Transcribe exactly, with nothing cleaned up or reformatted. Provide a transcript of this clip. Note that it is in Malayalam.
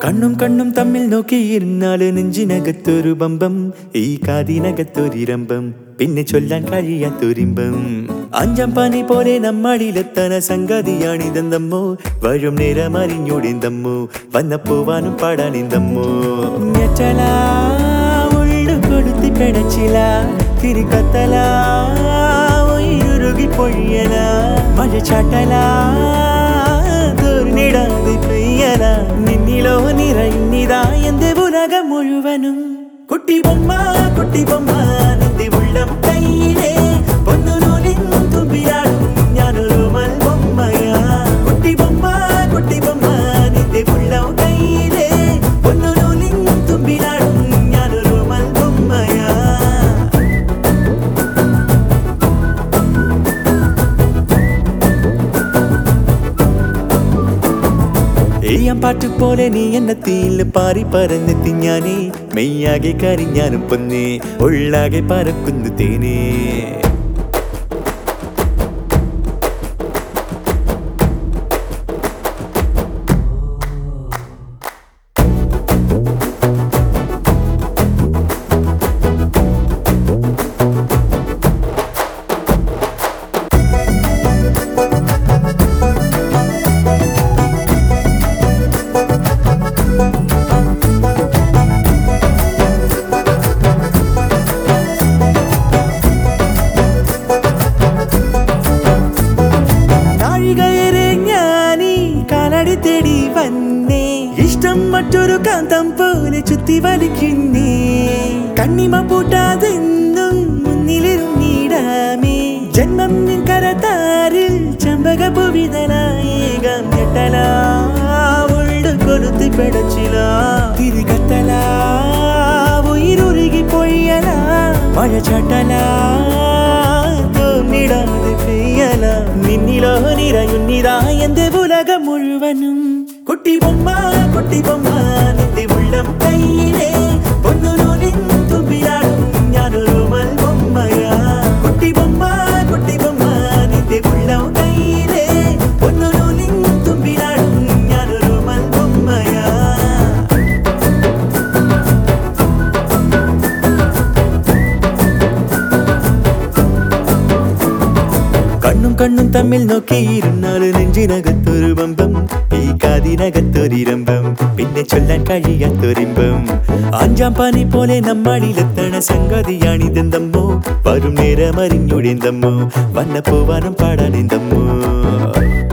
കണ്ണും കണ്ണും തമ്മിൽ നോക്കിയിരുന്നാല് നെഞ്ചിനകത്തൊരു ബമ്പം, ഈ കാതിനകത്തൊരിരമ്പം, പിന്നെ ചൊല്ലാൻ കഴിയാത്തൊരിമ്പം. അഞ്ചാം പനി പോലെ നമ്മളിലെത്തന സംഗതിയാണിതെന്തമ്മോ, വഴും നേരം അറിഞ്ഞൂടെന്തമ്മോ, വന്നപ്പോവാനും പാടാനെന്തമ്മോ. ഞെട്ടലാ ഉള്ളു കൊടുത്തി പെടച്ചില, തിരിക്കത്തലാ ഉരുകി പൊഴിയല, മഴ ചാട്ടലാ തോർന്നിടാതെ പെയ്യല, നിന്നിലോ നിറയുന്നിതാ എന്റെ ഉലകം മുഴുവനും. കുട്ടി ബൊമ്മ കുട്ടി ബൊമ്മ നിന്റെ ഉള്ളം കയ്യിലേ, പൊന്നുനൂലിൻ തുമ്പിലാടും ഞാനൊരു മൽബൊമ്മയാ. കുട്ടി ബൊമ്മ കുട്ടി ബൊമ്മ നിന്റെ ഉള്ളം കയ്യിലേ, പൊന്നുനൂലിൻ തുമ്പിലാടും ഞാനൊരു മൽബൊമ്മയാ. ഏയ്യാൻ പാട്ടുപോലെ നീ എന്ന തീയിൽ പാറി പറന്നെത്തി ഞാനേ, മെയ്യാകെ കരിഞ്ഞാനും പൊന്നേ, ഉള്ളാകെ പറക്കുന്നു തേനേ. തേടി വന്നേ, ഇഷ്ടം മറ്റൊരു കാന്തം പോലെ ചുറ്റി വലിക്കുന്നേ, കണ്ണിമ പൂട്ടാതെന്നും മുന്നിലിരുന്നിടാമേ, ജന്മം നിൻ കരതാരിൽ ചമ്പക പുവിതലായേകം. ഞെട്ടലാ ഉള്ളു കൊലുത്തി പെടച്ചില, തിരികത്തലാ ഉയിരുകി പൊയ്യല, മഴ ചാട്ടലാ തോന്നിടാതെ പെയ്യല, നിന്നിലോ നിറയുന്നിതാ എന്റെ ഉലകം മുഴുവനും. കുട്ടി ബൊമ്മ കുട്ടി ബൊമ്മ നിന്റെ ഉള്ളം കയ്യിലേ, പൊന്നുനൂലിൻ തുമ്പിലാടും ഞാനൊരു മൽബൊമ്മയാ. കുട്ടി ബൊമ്മ കുട്ടി ബൊമ്മ നിന്റെ ഉള്ളം കയ്യിലേ, പൊന്നുനൂലിൻ തുമ്പിലാടും ഞാനൊരു മൽബൊമ്മയാ. കണ്ണും കണ്ണും തമ്മിൽ നോക്കിയിരുന്നാല് നെഞ്ചിനകത്തൊരു ബമ്പം, ഈ കാതിനകത്തൊരിരമ്പം, പിന്നെ ചൊല്ലാൻ കഴിയാത്തൊരിമ്പം. അഞ്ചാം പനി പോലെ നമ്മളിലെത്തണ സംഗതിയാണിതെന്തമ്മോ, വരും നേരം അറിഞ്ഞൂടെന്തമ്മോ, വന്നപ്പോവാനും പാടാനെന്തമ്മോ.